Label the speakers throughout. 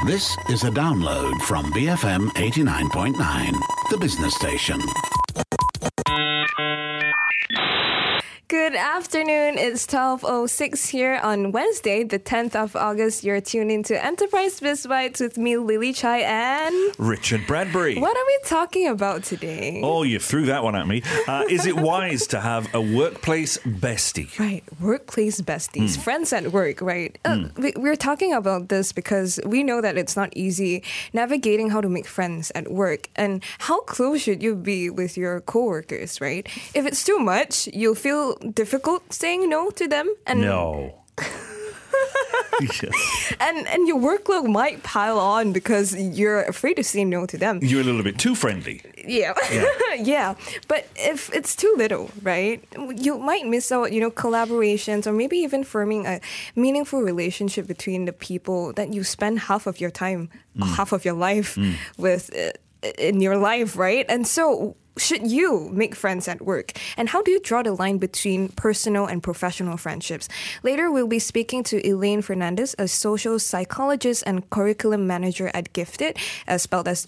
Speaker 1: This is a download from BFM 89.9, the business station.
Speaker 2: Good afternoon. It's 12:06 here on Wednesday, the 10th of August. You're tuned into Enterprise Biz Bites with me, Lily Chai, and
Speaker 3: Richard Bradbury.
Speaker 2: What are we talking about today?
Speaker 3: Oh, you threw that one at me. Is it wise to have a workplace bestie?
Speaker 2: Right, workplace besties, friends at work, right? We're talking about this because we know that it's not easy navigating how to make friends at work and how close should you be with your coworkers, right? If it's too much, you'll feel difficult saying no to them. And
Speaker 3: No.
Speaker 2: and your workload might pile on because you're afraid to say no to them.
Speaker 3: You're a little bit too friendly.
Speaker 2: Yeah. Yeah. But if it's too little, right, you might miss out, collaborations or maybe even forming a meaningful relationship between the people that you spend half of your time, half of your life with in your life, right? And so should you make friends at work? And how do you draw the line between personal and professional friendships? Later, we'll be speaking to Elaine Fernandez, a social psychologist and curriculum manager at Gifted, spelled as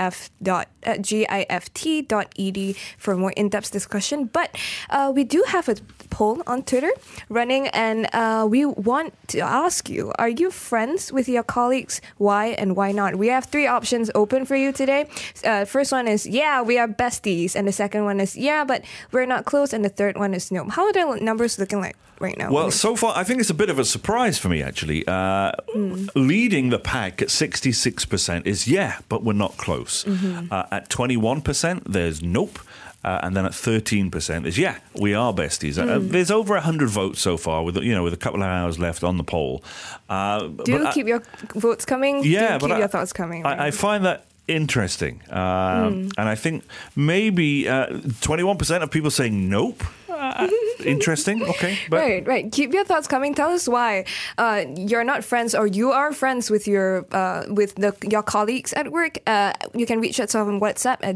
Speaker 2: gift.ed for more in-depth discussion. But we do have a poll on Twitter running, and we want to ask you, are you friends with your colleagues? Why and why not? We have three options open for you today. First one is, yeah, we are besties. And the second one is, yeah, but we're not close. And the third one is, no. How are the numbers looking like right now?
Speaker 3: Well, so far, I think it's a bit of a surprise for me, actually. Leading the pack at 66% is, yeah, but we're not close. At 21%, there's nope. And then at 13% is, yeah, we are besties. There's over 100 votes so far with a couple of hours left on the poll.
Speaker 2: Keep your votes coming?
Speaker 3: Yeah,
Speaker 2: keep your thoughts coming. Right?
Speaker 3: I find that interesting. And I think maybe 21% of people saying nope. Interesting. Okay.
Speaker 2: But right. Keep your thoughts coming. Tell us why you're not friends or you are friends with your colleagues at work. You can reach us on WhatsApp at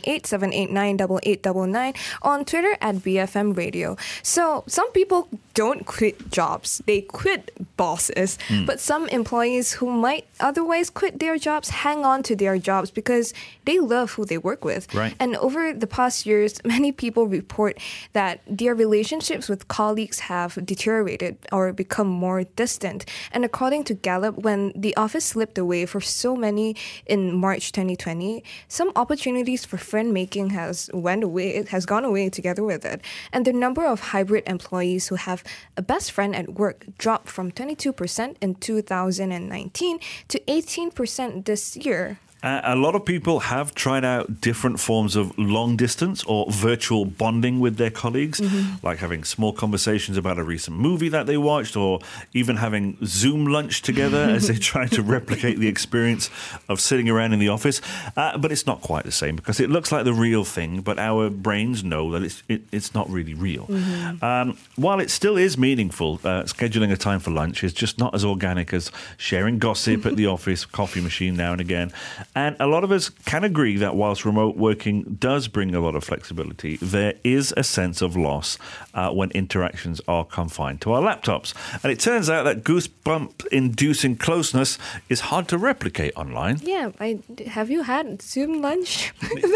Speaker 2: 018-789-8899, on Twitter at BFM Radio. So some people don't quit jobs. They quit bosses. But some employees who might otherwise quit their jobs hang on to their jobs because they love who they work with.
Speaker 3: Right.
Speaker 2: And over the past years, many people report that their relationships with colleagues have deteriorated or become more distant. And according to Gallup, when the office slipped away for so many in March 2020, some opportunities for friend making has gone away together with it. And the number of hybrid employees who have a best friend at work dropped from 22% in 2019 to 18% this year.
Speaker 3: A lot of people have tried out different forms of long distance or virtual bonding with their colleagues, like having small conversations about a recent movie that they watched, or even having Zoom lunch together as they try to replicate the experience of sitting around in the office. But it's not quite the same because it looks like the real thing, but our brains know that it's not really real. While it still is meaningful, scheduling a time for lunch is just not as organic as sharing gossip at the office, coffee machine now and again. And a lot of us can agree that whilst remote working does bring a lot of flexibility, there is a sense of loss when interactions are confined to our laptops. And it turns out that goosebump-inducing closeness is hard to replicate online.
Speaker 2: Yeah, have you had Zoom lunch?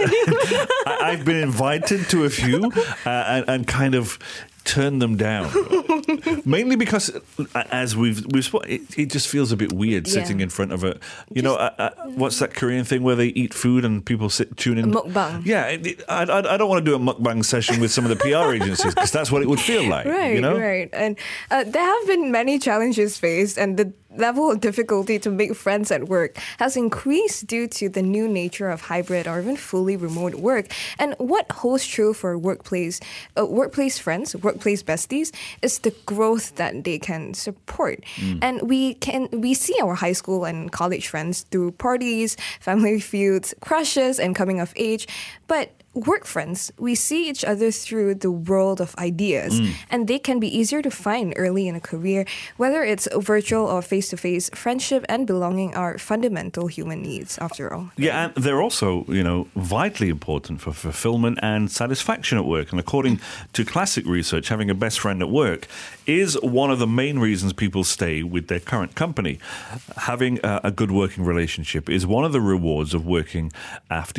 Speaker 3: I've been invited to a few and kind of turn them down. Mainly because, as we've it just feels a bit weird sitting in front of what's that Korean thing where they eat food and people tune in?
Speaker 2: Mukbang.
Speaker 3: Yeah, I don't want to do a mukbang session with some of the PR agencies because that's what it would feel like.
Speaker 2: Right. And there have been many challenges faced, and the level of difficulty to make friends at work has increased due to the new nature of hybrid or even fully remote work. And what holds true for workplace friends, workplace besties, is the growth that they can support. And we see our high school and college friends through parties, family feuds, crushes, and coming of age. But work friends, we see each other through the world of ideas, and they can be easier to find early in a career. Whether it's virtual or face-to-face, friendship and belonging are fundamental human needs, after all.
Speaker 3: Yeah, and they're also, vitally important for fulfillment and satisfaction at work. And according to classic research, having a best friend at work is one of the main reasons people stay with their current company. Having a good working relationship is one of the rewards of working after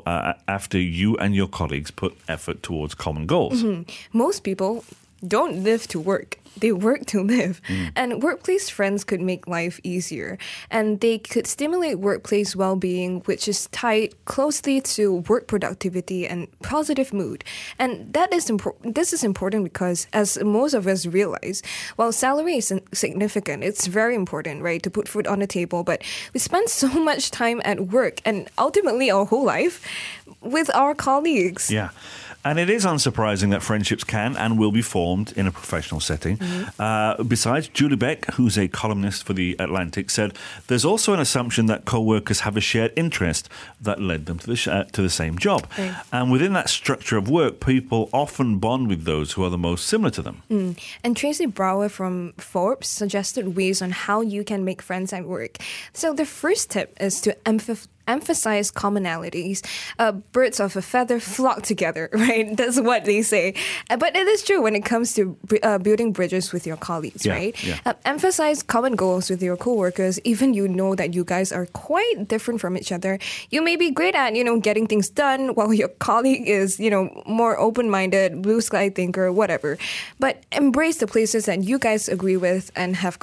Speaker 3: you and your colleagues put effort towards common goals.
Speaker 2: Most people don't live to work. They work to live. And workplace friends could make life easier. And they could stimulate workplace well-being, which is tied closely to work productivity and positive mood. And this is important because, as most of us realize, while salary is significant, it's very important, right, to put food on the table. But we spend so much time at work and ultimately our whole life with our colleagues.
Speaker 3: Yeah. And it is unsurprising that friendships can and will be formed in a professional setting. Besides, Julie Beck, who's a columnist for The Atlantic, said there's also an assumption that co-workers have a shared interest that led them to the same job.
Speaker 2: Right.
Speaker 3: And within that structure of work, people often bond with those who are the most similar to them.
Speaker 2: And Tracy Brower from Forbes suggested ways on how you can make friends at work. So the first tip is to emphasize commonalities. Birds of a feather flock together, right? That's what they say. But it is true when it comes to building bridges with your colleagues, right?
Speaker 3: Yeah.
Speaker 2: Emphasize common goals with your coworkers, even you know that you guys are quite different from each other. You may be great at, getting things done while your colleague is, more open-minded, blue sky thinker, whatever. But embrace the places that you guys agree with and have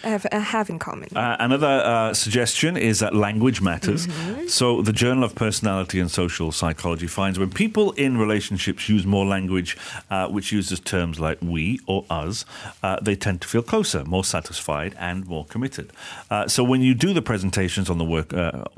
Speaker 2: in common.
Speaker 3: Another suggestion is that language matters. So the Journal of Personality and Social Psychology finds when people in relationships use more language which uses terms like we or us, they tend to feel closer, more satisfied and more committed. So when you do the presentations on the work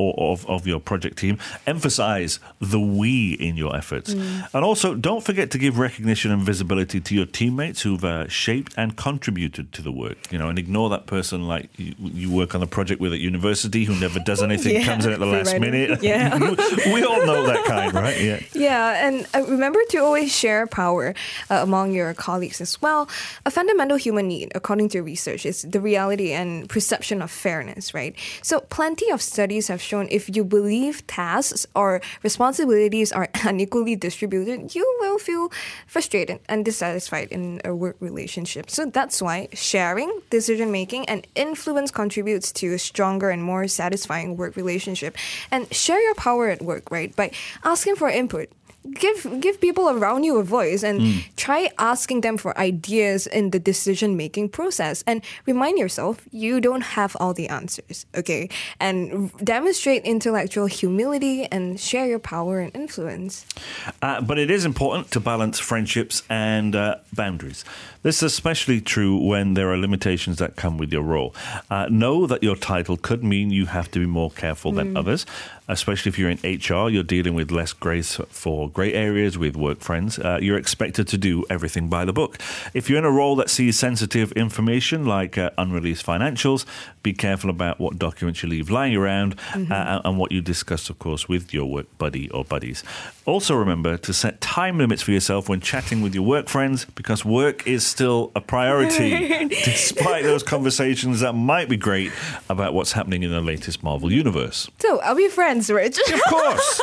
Speaker 3: of your project team, emphasize the we in your efforts. And also don't forget to give recognition and visibility to your teammates who've shaped and contributed to the work. And ignore that person like you work on a project with at university who never does anything, comes in at the last minute.
Speaker 2: Yeah.
Speaker 3: We all know that kind, right?
Speaker 2: Yeah, and remember to always share power among your colleagues as well. A fundamental human need, according to research, is the reality and perception of fairness, right? So plenty of studies have shown if you believe tasks or responsibilities are unequally distributed, you will feel frustrated and dissatisfied in a work relationship. So that's why sharing, decision-making, and influence contributes to a stronger and more satisfying work relationship. And share your power at work, right? By asking for input. Give people around you a voice and try asking them for ideas in the decision-making process. And remind yourself, you don't have all the answers, okay? And demonstrate intellectual humility and share your power and influence.
Speaker 3: But it is important to balance friendships and boundaries. This is especially true when there are limitations that come with your role. Know that your title could mean you have to be more careful than others, especially if you're in HR, you're dealing with less grace for grey areas with work friends. You're expected to do everything by the book. If you're in a role that sees sensitive information like unreleased financials, be careful about what documents you leave lying around and what you discuss, of course, with your work buddy or buddies. Also remember to set time limits for yourself when chatting with your work friends, because work is still a priority, despite those conversations that might be great about what's happening in the latest Marvel universe.
Speaker 2: So, are we friends, Rich?
Speaker 3: Of course.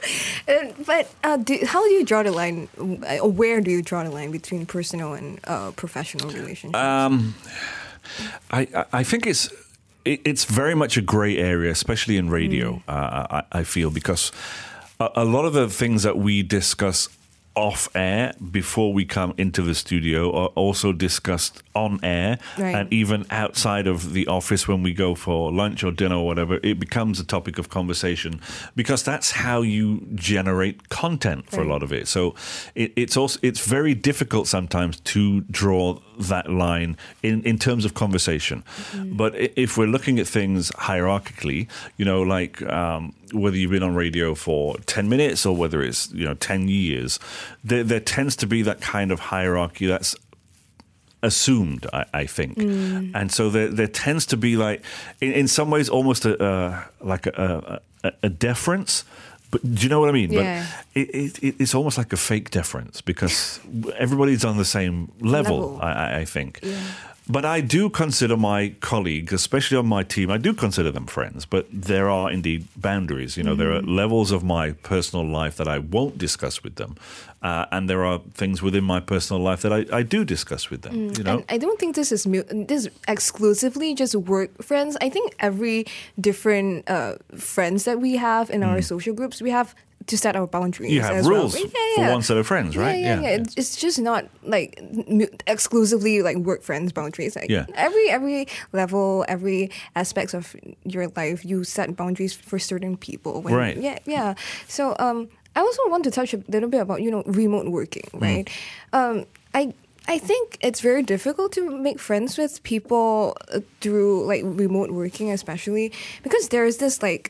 Speaker 2: But how do you draw the line, or where do you draw the line between personal and professional relationships?
Speaker 3: I think it's very much a grey area, especially in radio, I feel, because a lot of the things that we discuss off air before we come into the studio are also discussed on air,
Speaker 2: right.
Speaker 3: And even outside of the office when we go for lunch or dinner or whatever, it becomes a topic of conversation because that's how you generate content for a lot of it. So it's very difficult sometimes to draw that line in terms of conversation. But if we're looking at things hierarchically, like whether you've been on radio for 10 minutes or whether it's 10 years, there tends to be that kind of hierarchy that's assumed, I think. And so there tends to be, like, in some ways almost a deference But do you know what I mean?
Speaker 2: Yeah.
Speaker 3: But it's almost like a fake deference because everybody's on the same level. I think.
Speaker 2: Yeah.
Speaker 3: But I do consider my colleagues, especially on my team, I do consider them friends. But there are indeed boundaries. You know, there are levels of my personal life that I won't discuss with them. And there are things within my personal life that I do discuss with them. You know?
Speaker 2: And I don't think this is exclusively just work friends. I think every different friends that we have in our social groups, we have to set our boundaries.
Speaker 3: You have
Speaker 2: as
Speaker 3: rules
Speaker 2: well.
Speaker 3: for one set of friends, right?
Speaker 2: Yeah. It's just not like exclusively like work friends boundaries. Like
Speaker 3: Yeah.
Speaker 2: every level, every aspects of your life, you set boundaries for certain people.
Speaker 3: Right.
Speaker 2: Yeah. So I also want to touch a little bit about remote working, right? I think it's very difficult to make friends with people through like remote working, especially because there is this like.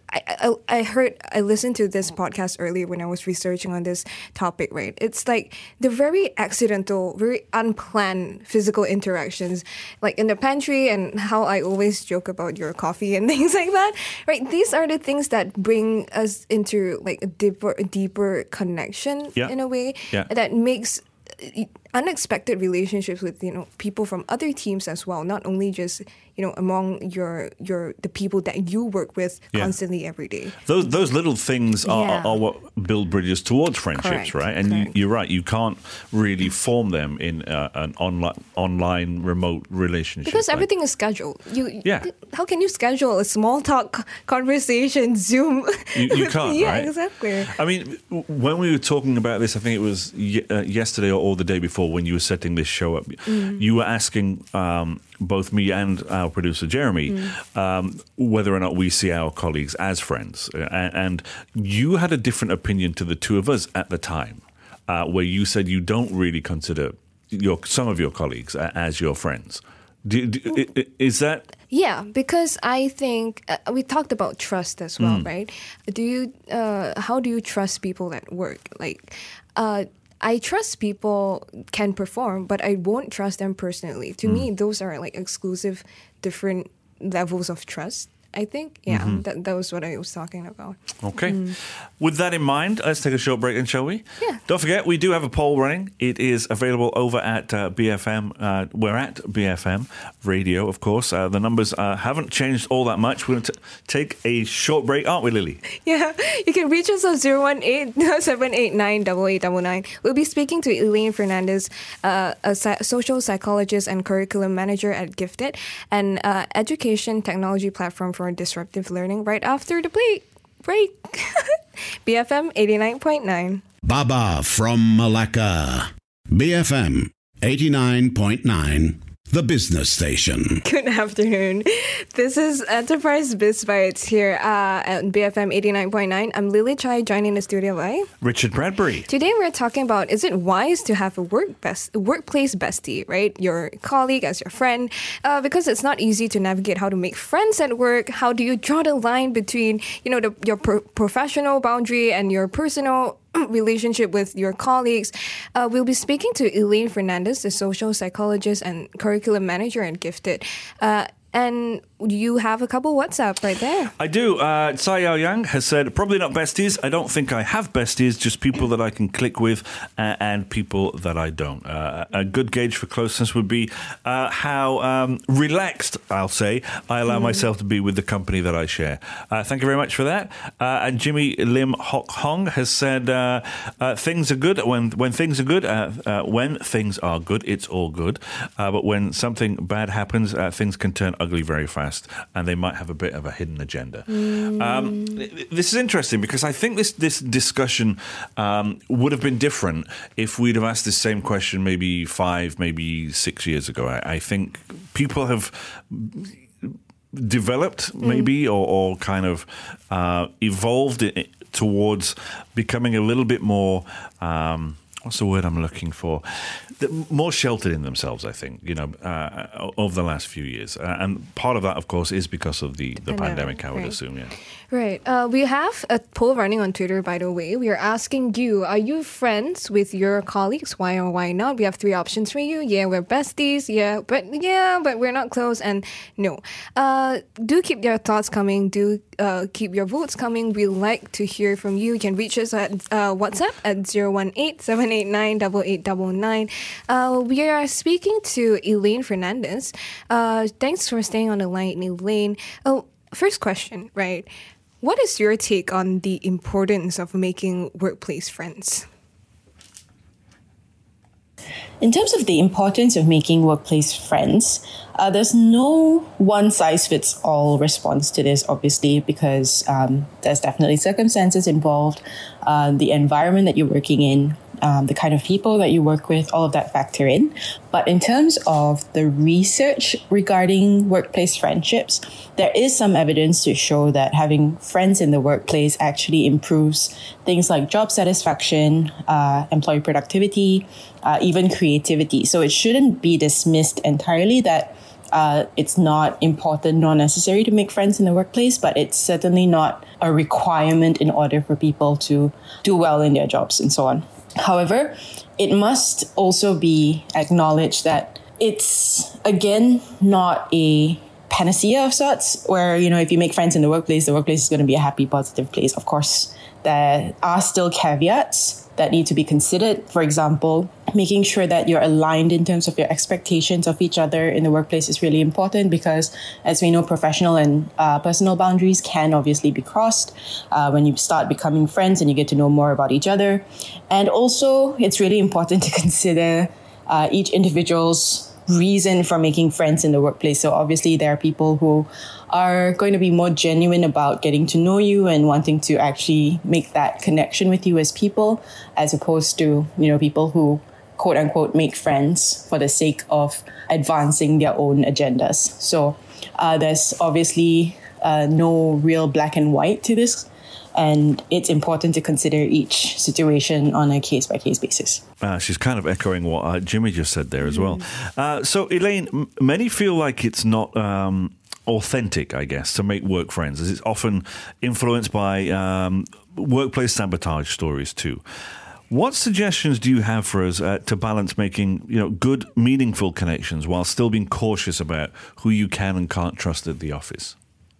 Speaker 2: I listened to this podcast earlier when I was researching on this topic, right? It's like the very accidental, very unplanned physical interactions, like in the pantry and how I always joke about your coffee and things like that, right? These are the things that bring us into like a deeper connection in a way that makes unexpected relationships with people from other teams as well, not only just among the people that you work with constantly every day.
Speaker 3: Those little things are what build bridges towards friendships.
Speaker 2: Correct.
Speaker 3: Right? And you're right, you can't really form them in an online remote relationship
Speaker 2: because everything is scheduled. How can you schedule a small talk conversation Zoom?
Speaker 3: You can't.
Speaker 2: Yeah,
Speaker 3: right?
Speaker 2: Exactly.
Speaker 3: I mean, when we were talking about this, I think it was yesterday or the day before when you were setting this show up, you were asking both me and our producer Jeremy whether or not we see our colleagues as friends, and you had a different opinion to the two of us at the time, where you said you don't really consider some of your colleagues as your friends. Is that?
Speaker 2: Yeah, because I think we talked about trust as well, right? How do you trust people at work? Like, I trust people can perform, but I won't trust them personally. To me, those are like exclusive, different levels of trust. I think, that was what I was talking about.
Speaker 3: Okay. With that in mind, let's take a short break then, shall we?
Speaker 2: Yeah.
Speaker 3: Don't forget, we do have a poll running. It is available over at BFM. We're at BFM Radio, of course. The numbers haven't changed all that much. We're going to take a short break, aren't we, Lily?
Speaker 2: Yeah. You can reach us on 018-789-8899. We'll be speaking to Elaine Fernandez, a social psychologist and curriculum manager at Gifted, an education technology platform for disruptive learning, right after the break. BFM 89.9.
Speaker 1: Baba from Malacca. BFM 89.9. The business station.
Speaker 2: Good afternoon. This is Enterprise Biz Bites here at BFM 89.9. I'm Lily Chai, joining the studio by
Speaker 3: Richard Bradbury.
Speaker 2: Today we're talking about, is it wise to have a workplace bestie, right? Your colleague as your friend, because it's not easy to navigate how to make friends at work. How do you draw the line between, your professional boundary and your personal relationship with your colleagues? We'll be speaking to Elaine Fernandez, the social psychologist and curriculum manager at Gifted. And you have a couple WhatsApp right there.
Speaker 3: I do. Tsai Yao Yang has said, probably not besties. I don't think I have besties, just people that I can click with and people that I don't. A good gauge for closeness would be how relaxed, I'll say, I allow myself to be with the company that I share. Thank you very much for that. And Jimmy Lim Hock Hong has said, things are good when things are good. When things are good, it's all good. But when something bad happens, things can turn ugly very fast, and they might have a bit of a hidden agenda. This is interesting because I think this discussion would have been different if we'd have asked this same question maybe 5, maybe 6 years ago. I think people have developed maybe or kind of evolved towards becoming a little bit more what's the word I'm looking for? More sheltered in themselves, I think, over the last few years. And part of that, of course, is because of the pandemic, I would assume, yeah.
Speaker 2: Right. We have a poll running on Twitter, by the way. We are asking you, are you friends with your colleagues? Why or why not? We have 3 options for you. Yeah, we're besties. But we're not close. And no. Do keep your thoughts coming. Do keep your votes coming. We like to hear from you. You can reach us at WhatsApp at 018-789-8899. We are speaking to Elaine Fernandez. Thanks for staying on the line, Elaine. Oh, first question, right? What is your take on the importance of making workplace friends?
Speaker 4: In terms of the importance of making workplace friends, there's no one-size-fits-all response to this, obviously, because there's definitely circumstances involved, the environment that you're working in, the kind of people that you work with, all of that factor in. But in terms of the research regarding workplace friendships, there is some evidence to show that having friends in the workplace actually improves things like job satisfaction, employee productivity, even creativity. So it shouldn't be dismissed entirely that it's not important nor necessary to make friends in the workplace, but it's certainly not a requirement in order for people to do well in their jobs and so on. However, it must also be acknowledged that it's, again, not a panacea of sorts where, if you make friends in the workplace is going to be a happy, positive place. Of course, there are still caveats that need to be considered. For example, making sure that you're aligned in terms of your expectations of each other in the workplace is really important because, as we know, professional and personal boundaries can obviously be crossed when you start becoming friends and you get to know more about each other. And also, it's really important to consider each individual's reason for making friends in the workplace. So obviously there are people who are going to be more genuine about getting to know you and wanting to actually make that connection with you as people, as opposed to, people who quote unquote make friends for the sake of advancing their own agendas. So there's obviously no real black and white to this. And it's important to consider each situation on a case-by-case basis.
Speaker 3: She's kind of echoing what Jimmy just said there as well. So, Elaine, many feel like it's not authentic, I guess, to make work friends, as it's often influenced by workplace sabotage stories too. What suggestions do you have for us to balance making, good, meaningful connections while still being cautious about who you can and can't trust at the office?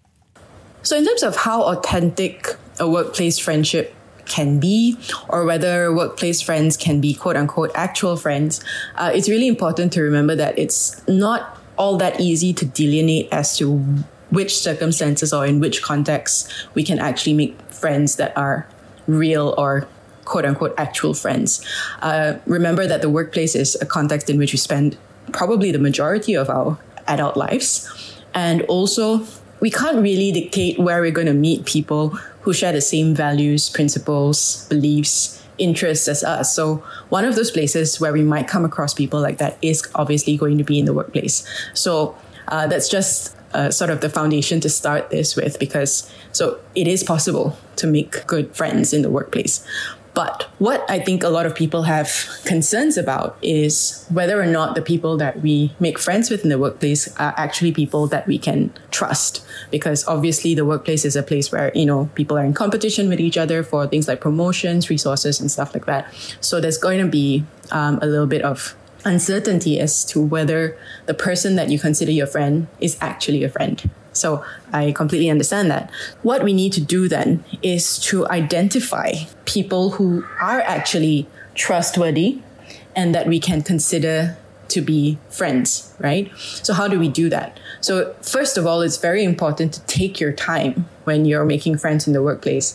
Speaker 4: So in terms of how authentic a workplace friendship can be, or whether workplace friends can be quote unquote actual friends, it's really important to remember that it's not all that easy to delineate as to which circumstances or in which contexts we can actually make friends that are real or quote unquote actual friends. Remember that the workplace is a context in which we spend probably the majority of our adult lives. And also, we can't really dictate where we're going to meet people who share the same values, principles, beliefs, interests as us. So one of those places where we might come across people like that is obviously going to be in the workplace. So that's just sort of the foundation to start this with, because so it is possible to make good friends in the workplace. But what I think a lot of people have concerns about is whether or not the people that we make friends with in the workplace are actually people that we can trust. Because obviously the workplace is a place where, people are in competition with each other for things like promotions, resources, and stuff like that. So there's going to be a little bit of uncertainty as to whether the person that you consider your friend is actually a friend. So I completely understand that. What we need to do then is to identify people who are actually trustworthy and that we can consider to be friends, right? So how do we do that? So first of all, it's very important to take your time when you're making friends in the workplace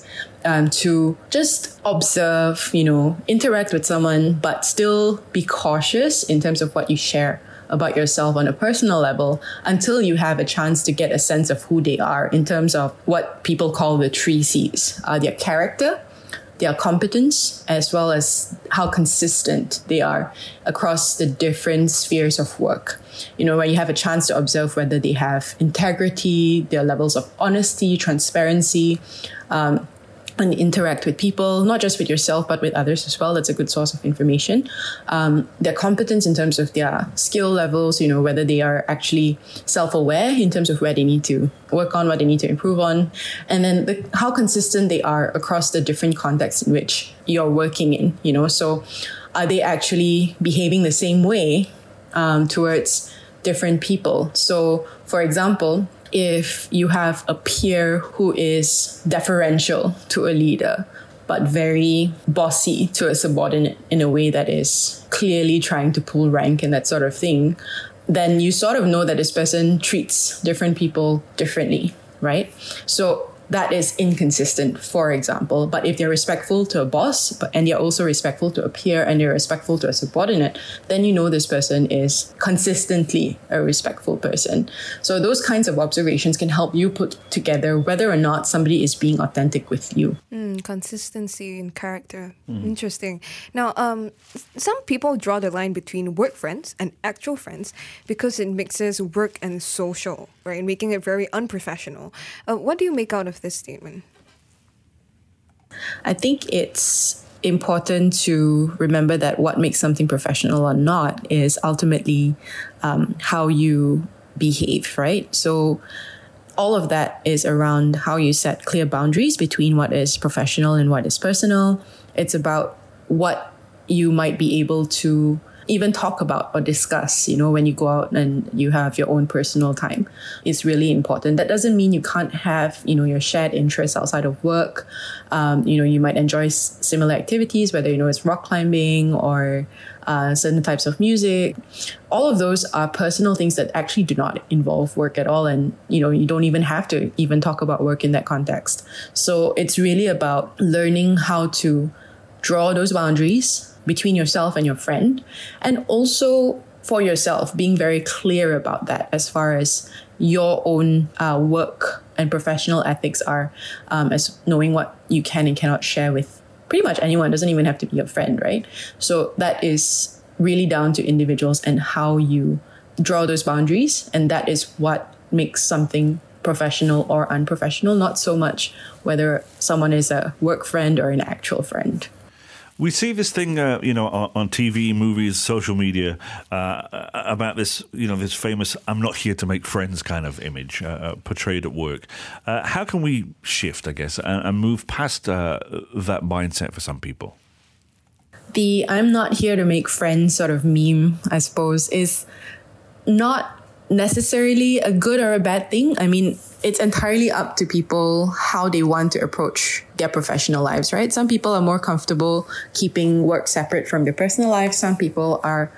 Speaker 4: to just observe, interact with someone, but still be cautious in terms of what you share about yourself on a personal level until you have a chance to get a sense of who they are in terms of what people call the 3 C's, their character, their competence, as well as how consistent they are across the different spheres of work. Where you have a chance to observe whether they have integrity, their levels of honesty, transparency, and interact with people, not just with yourself, but with others as well. That's a good source of information. Their competence in terms of their skill levels, whether they are actually self-aware in terms of where they need to work on, what they need to improve on, and then how consistent they are across the different contexts in which you're working in, so are they actually behaving the same way towards different people? So, for example, if you have a peer who is deferential to a leader, but very bossy to a subordinate in a way that is clearly trying to pull rank and that sort of thing, then you sort of know that this person treats different people differently, right? So that is inconsistent, for example. But if they're respectful to a boss and they're also respectful to a peer and they're respectful to a subordinate, then you know this person is consistently a respectful person. So those kinds of observations can help you put together whether or not somebody is being authentic with you.
Speaker 2: Consistency in character. Interesting. Now, some people draw the line between work friends and actual friends because it mixes work and social, right? Making it very unprofessional. What do you make out of this statement?
Speaker 4: I think it's important to remember that what makes something professional or not is ultimately how you behave, right? So all of that is around how you set clear boundaries between what is professional and what is personal. It's about what you might be able to even talk about or discuss, when you go out and you have your own personal time. Is really important. That doesn't mean you can't have, your shared interests outside of work. You might enjoy similar activities, whether, it's rock climbing or certain types of music. All of those are personal things that actually do not involve work at all. And, you don't even have to even talk about work in that context. So it's really about learning how to draw those boundaries between yourself and your friend, and also for yourself, being very clear about that as far as your own work and professional ethics are, as knowing what you can and cannot share with pretty much anyone. It doesn't even have to be your friend, right? So that is really down to individuals and how you draw those boundaries, and that is what makes something professional or unprofessional, not so much whether someone is a work friend or an actual friend.
Speaker 3: We see this thing, on TV, movies, social media, about this, this famous "I'm not here to make friends" kind of image portrayed at work. How can we shift, I guess, and move past that mindset for some people?
Speaker 4: The "I'm not here to make friends" sort of meme, I suppose, is not necessarily a good or a bad thing. I mean, it's entirely up to people how they want to approach their professional lives, right? Some people are more comfortable keeping work separate from their personal life. Some people are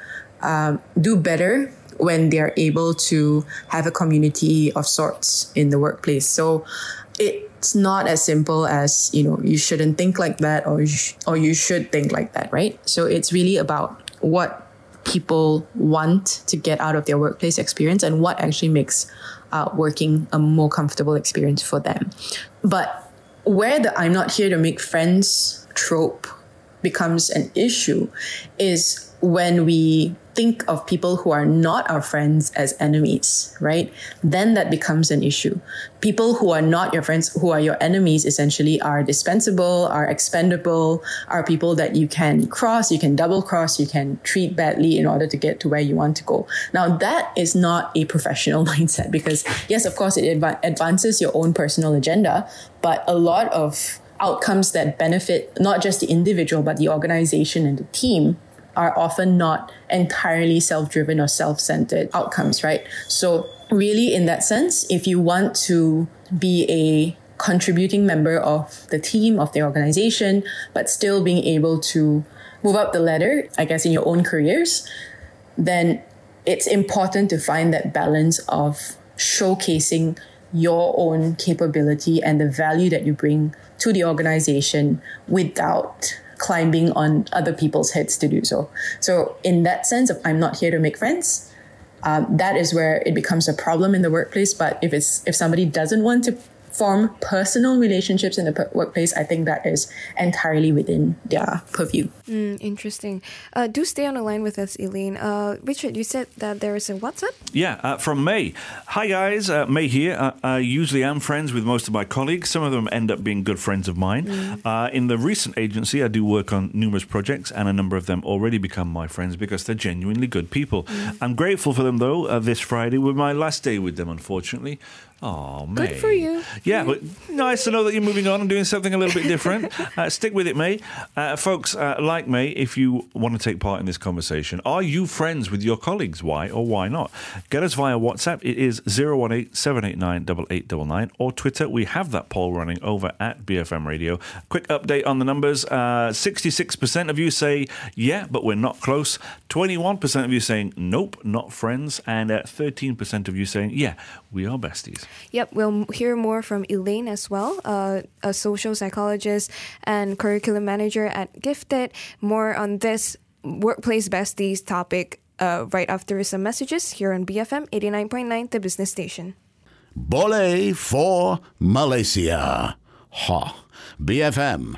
Speaker 4: do better when they're able to have a community of sorts in the workplace. So it's not as simple as, you shouldn't think like that or you should think like that, right? So it's really about what people want to get out of their workplace experience and what actually makes working a more comfortable experience for them. But where the "I'm not here to make friends" trope becomes an issue is when we think of people who are not our friends as enemies, right? Then that becomes an issue. People who are not your friends, who are your enemies, essentially are dispensable, are expendable, are people that you can cross, you can double cross, you can treat badly in order to get to where you want to go. Now, that is not a professional mindset because, yes, of course, it advances your own personal agenda, but a lot of outcomes that benefit not just the individual, but the organization and the team are often not entirely self-driven or self-centered outcomes, right? So really, in that sense, if you want to be a contributing member of the team, of the organization, but still being able to move up the ladder, I guess, in your own careers, then it's important to find that balance of showcasing your own capability and the value that you bring to the organization without climbing on other people's heads to do so. So in that sense of "I'm not here to make friends," that is where it becomes a problem in the workplace. But if somebody doesn't want to form personal relationships in the workplace, I think that is entirely within their purview.
Speaker 2: Interesting. Do stay on the line with us, Elaine. Richard, you said that there is a WhatsApp?
Speaker 3: Yeah, from May. Hi guys, May here. I usually am friends with most of my colleagues. Some of them end up being good friends of mine. In the recent agency, I do work on numerous projects, and a number of them already become my friends because they're genuinely good people. I'm grateful for them though. This Friday was my last day with them, unfortunately. Oh, May.
Speaker 2: Good for you.
Speaker 3: Yeah, but nice to know that you're moving on and doing something a little bit different. Stick with it, May. Folks, like May, if you want to take part in this conversation, are you friends with your colleagues? Why or why not? Get us via WhatsApp. It is 018-789-8899, or Twitter. We have that poll running over at BFM Radio. Quick update on the numbers. 66% of you say, yeah, but we're not close. 21% of you saying, nope, not friends. And 13% of you saying, yeah, we are besties.
Speaker 2: Yep, we'll hear more from Elaine as well, a social psychologist and curriculum manager at Gifted. More on this workplace besties topic right after some messages here on BFM 89.9, the business station.
Speaker 1: Boleh for Malaysia. Ha. BFM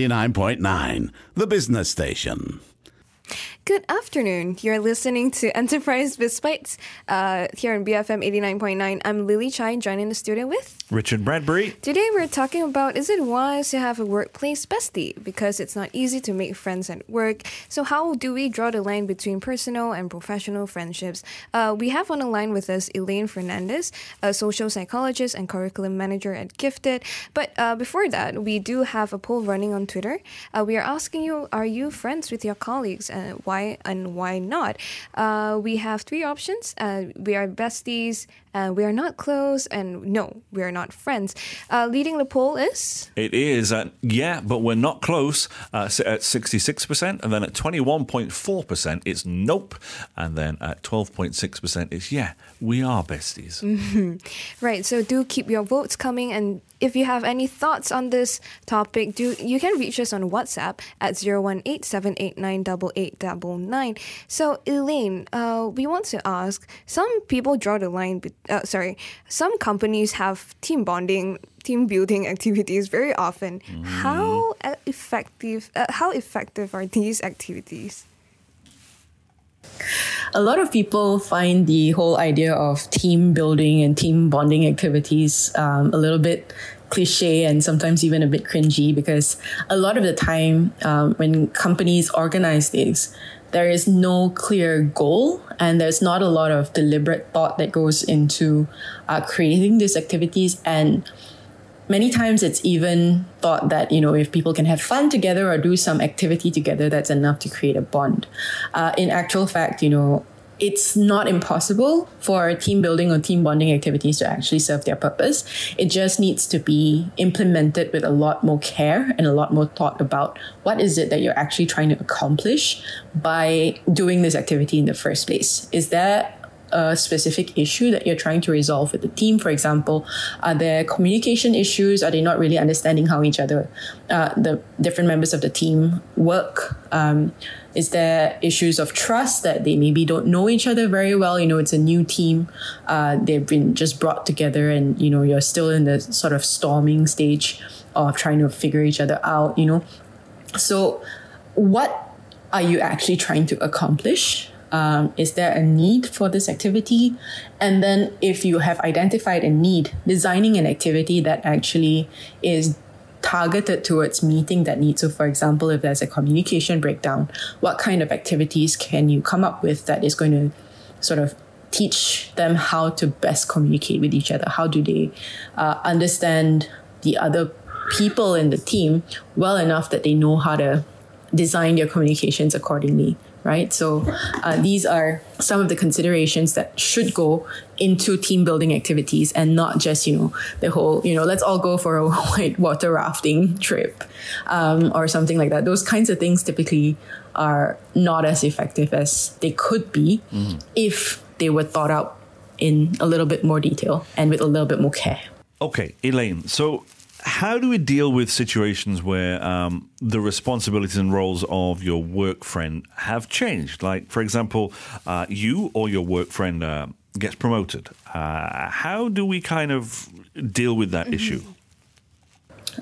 Speaker 1: 89.9, the business station.
Speaker 2: Good afternoon. You're listening to Enterprise Biz Bites here on BFM 89.9. I'm Lily Chai, joining the studio with
Speaker 3: Richard Bradbury.
Speaker 2: Today we're talking about, is it wise to have a workplace bestie? Because it's not easy to make friends at work. So how do we draw the line between personal and professional friendships? We have on the line with us Elaine Fernandez, a social psychologist and curriculum manager at Gifted. But before that, we do have a poll running on Twitter. We are asking you, are you friends with your colleagues? Why and why not? We have three options. We are besties, we are not close, and no, we are not friends. Leading the poll is?
Speaker 3: It is, yeah, but we're not close at 66%, and then at 21.4% it's nope, and then at 12.6% it's yeah, we are besties.
Speaker 2: Right, so do keep your votes coming, and if you have any thoughts on this topic, you can reach us on WhatsApp at 018-789-8899. So, Elaine, we want to ask, some people draw the line, some companies have team bonding, team building activities very often. How effective are these activities?
Speaker 4: A lot of people find the whole idea of team building and team bonding activities a little bit cliche and sometimes even a bit cringy, because a lot of the time when companies organize these, there is no clear goal and there's not a lot of deliberate thought that goes into creating these activities. And many times it's even thought that, if people can have fun together or do some activity together, that's enough to create a bond. In actual fact, it's not impossible for team building or team bonding activities to actually serve their purpose. It just needs to be implemented with a lot more care and a lot more thought about what is it that you're actually trying to accomplish by doing this activity in the first place. Is there a specific issue that you're trying to resolve with the team? For example, are there communication issues? Are they not really understanding how each other, the different members of the team work? Is there issues of trust that they maybe don't know each other very well? It's a new team. They've been just brought together and, you're still in the sort of storming stage of trying to figure each other out, So what are you actually trying to accomplish? Is there a need for this activity? And then if you have identified a need, designing an activity that actually is targeted towards meeting that need. So for example, if there's a communication breakdown, what kind of activities can you come up with that is going to sort of teach them how to best communicate with each other? How do they understand the other people in the team well enough that they know how to design their communications accordingly? Right? So these are some of the considerations that should go into team building activities, and not just, the whole, let's all go for a white water rafting trip or something like that. Those kinds of things typically are not as effective as they could be if they were thought out in a little bit more detail and with a little bit more care.
Speaker 3: Okay, Elaine, so how do we deal with situations where the responsibilities and roles of your work friend have changed? Like, for example, you or your work friend gets promoted. How do we kind of deal with that issue?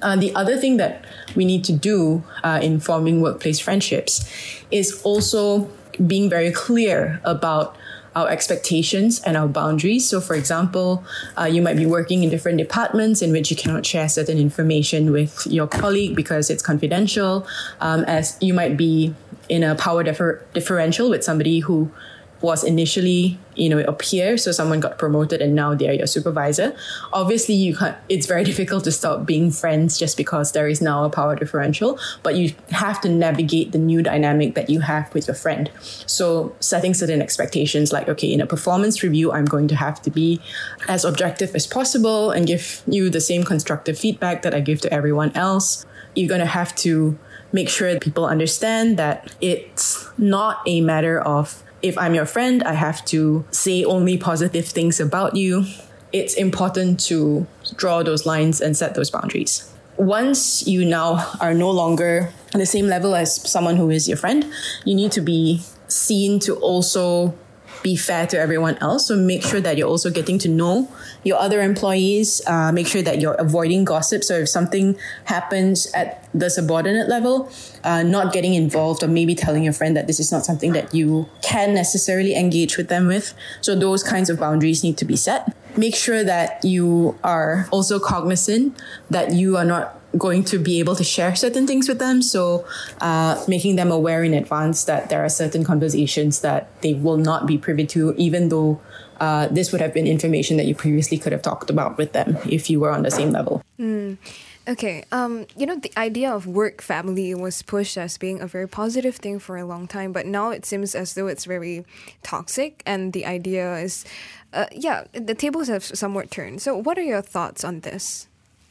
Speaker 4: The other thing that we need to do in forming workplace friendships is also being very clear about our expectations and our boundaries. So, for example, you might be working in different departments in which you cannot share certain information with your colleague because it's confidential, as you might be in a power differential with somebody who was initially, a peer, so someone got promoted and now they're your supervisor. Obviously, it's very difficult to stop being friends just because there is now a power differential, but you have to navigate the new dynamic that you have with your friend. So setting certain expectations like, okay, in a performance review, I'm going to have to be as objective as possible and give you the same constructive feedback that I give to everyone else. You're going to have to make sure that people understand that it's not a matter of, if I'm your friend, I have to say only positive things about you. It's important to draw those lines and set those boundaries. Once you now are no longer on the same level as someone who is your friend, you need to be seen to also be fair to everyone else. So make sure that you're also getting to know your other employees. Make sure that you're avoiding gossip. So if something happens at the subordinate level, not getting involved or maybe telling your friend that this is not something that you can necessarily engage with them with. So those kinds of boundaries need to be set. Make sure that you are also cognizant that you are not going to be able to share certain things with them. So making them aware in advance that there are certain conversations that they will not be privy to, even though this would have been information that you previously could have talked about with them if you were on the same level.
Speaker 2: Okay, the idea of work family was pushed as being a very positive thing for a long time, but now it seems as though it's very toxic, and the idea is, the tables have somewhat turned. So what are your thoughts on this?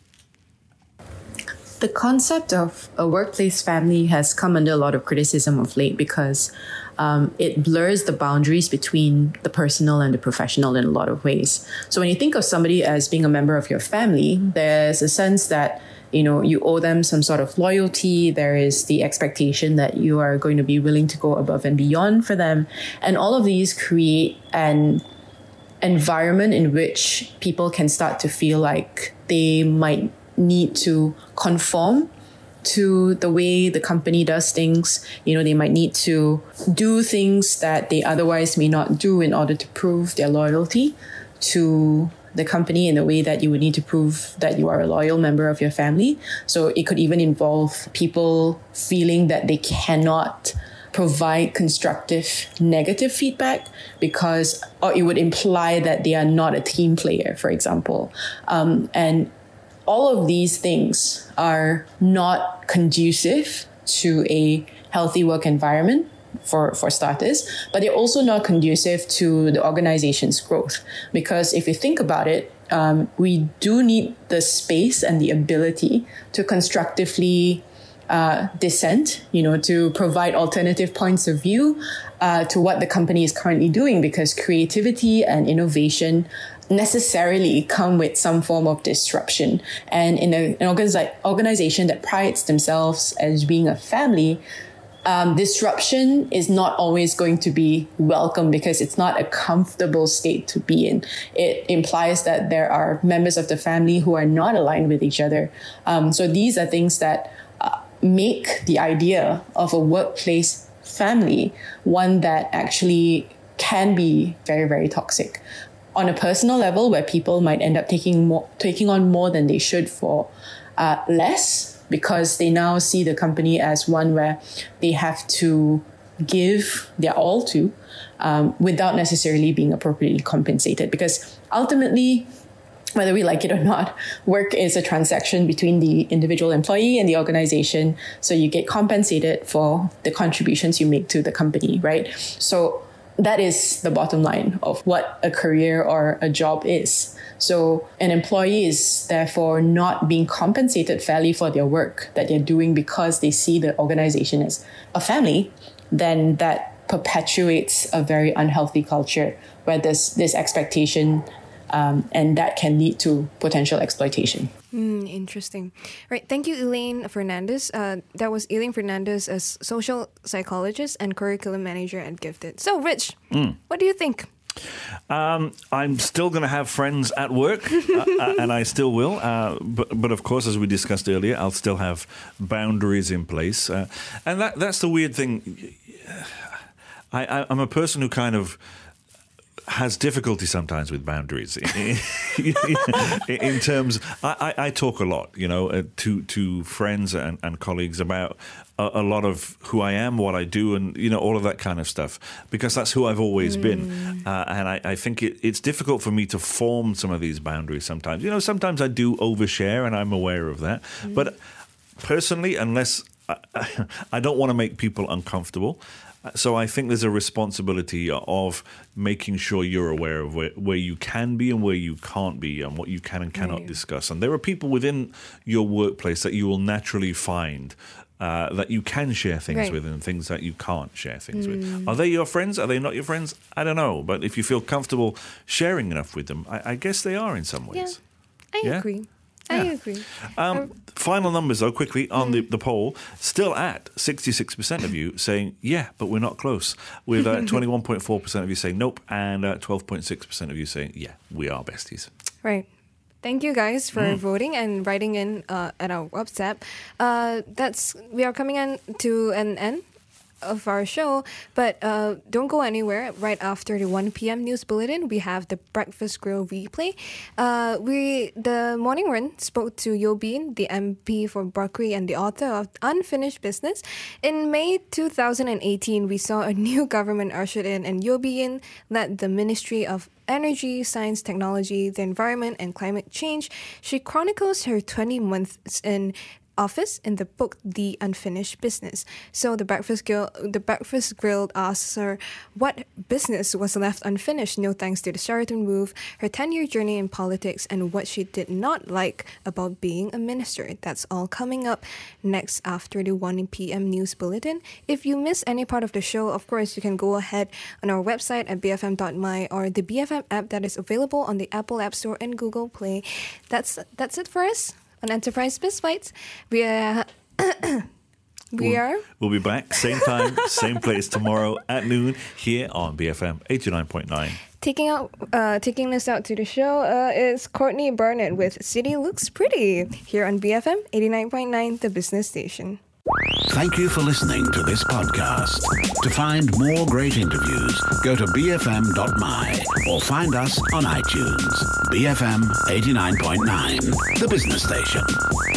Speaker 4: The concept of a workplace family has come under a lot of criticism of late because it blurs the boundaries between the personal and the professional in a lot of ways. So when you think of somebody as being a member of your family, there's a sense that, you owe them some sort of loyalty. There is the expectation that you are going to be willing to go above and beyond for them. And all of these create an environment in which people can start to feel like they might need to conform to the way the company does things. They might need to do things that they otherwise may not do in order to prove their loyalty to the company in the way that you would need to prove that you are a loyal member of your family. So it could even involve people feeling that they cannot provide constructive negative feedback or it would imply that they are not a team player, for example. And all of these things are not conducive to a healthy work environment, for starters, but they're also not conducive to the organization's growth. Because if you think about it, we do need the space and the ability to constructively dissent, to provide alternative points of view to what the company is currently doing, because creativity and innovation necessarily come with some form of disruption. And in an organization that prides themselves as being a family, disruption is not always going to be welcome because it's not a comfortable state to be in. It implies that there are members of the family who are not aligned with each other. So these are things that make the idea of a workplace family one that actually can be very, very toxic. On a personal level, where people might end up taking on more than they should for less, because they now see the company as one where they have to give their all to without necessarily being appropriately compensated. Because ultimately, whether we like it or not, work is a transaction between the individual employee and the organization. So you get compensated for the contributions you make to the company, right? So that is the bottom line of what a career or a job is. So an employee is therefore not being compensated fairly for their work that they're doing because they see the organization as a family. Then that perpetuates a very unhealthy culture where there's this expectation and that can lead to potential exploitation.
Speaker 2: Interesting. Right. Thank you, Elaine Fernandez. That was Elaine Fernandez as social psychologist and curriculum manager at Gifted. So, Rich, what do you think?
Speaker 3: I'm still going to have friends at work, and I still will. But of course, as we discussed earlier, I'll still have boundaries in place. And that's the weird thing. I'm a person who kind of has difficulty sometimes with boundaries. In terms, I talk a lot, to friends and colleagues about a lot of who I am, what I do, and all of that kind of stuff, because that's who I've always been. And I think it's difficult for me to form some of these boundaries sometimes. Sometimes I do overshare, and I'm aware of that. But personally, unless I don't want to make people uncomfortable. So I think there's a responsibility of making sure you're aware of where you can be and where you can't be and what you can and cannot discuss. And there are people within your workplace that you will naturally find that you can share things with and things that you can't share things with. Are they your friends? Are they not your friends? I don't know. But if you feel comfortable sharing enough with them, I guess they are in some ways.
Speaker 2: I agree. I agree.
Speaker 3: Final numbers, though, quickly, on the poll. Still at 66% of you saying, yeah, but we're not close. With 21.4% of you saying nope, and 12.6% of you saying, yeah, we are besties.
Speaker 2: Right. Thank you guys for voting and writing in at our WhatsApp. We are coming in to an end of our show, but don't go anywhere. Right after the 1 p.m. news bulletin, we have the Breakfast Grill replay. The Morning Run spoke to Yeo Bin, the MP for Berkeley and the author of Unfinished Business. In May 2018, we saw a new government ushered in, and Yeo Bin led the Ministry of Energy, Science, Technology, the Environment and Climate Change. She chronicles her 20 months in office in the book The Unfinished Business. So the Breakfast Grill asks her what business was left unfinished, no thanks to the Sheraton move, her 10-year journey in politics, and what she did not like about being a minister. That's all coming up next after the 1 p.m. news bulletin. If you miss any part of the show, of course, you can go ahead on our website at bfm.my or the BFM app that is available on the Apple App Store and Google Play. That's it for us on Enterprise Biz Bites. We'll
Speaker 3: be back same time, same place tomorrow at noon here on BFM 89.9.
Speaker 2: Taking us out to the show is Courtney Barnett with City Looks Pretty here on BFM 89.9, the business station.
Speaker 1: Thank you for listening to this podcast. To find more great interviews, go to bfm.my or find us on iTunes. BFM 89.9, the business station.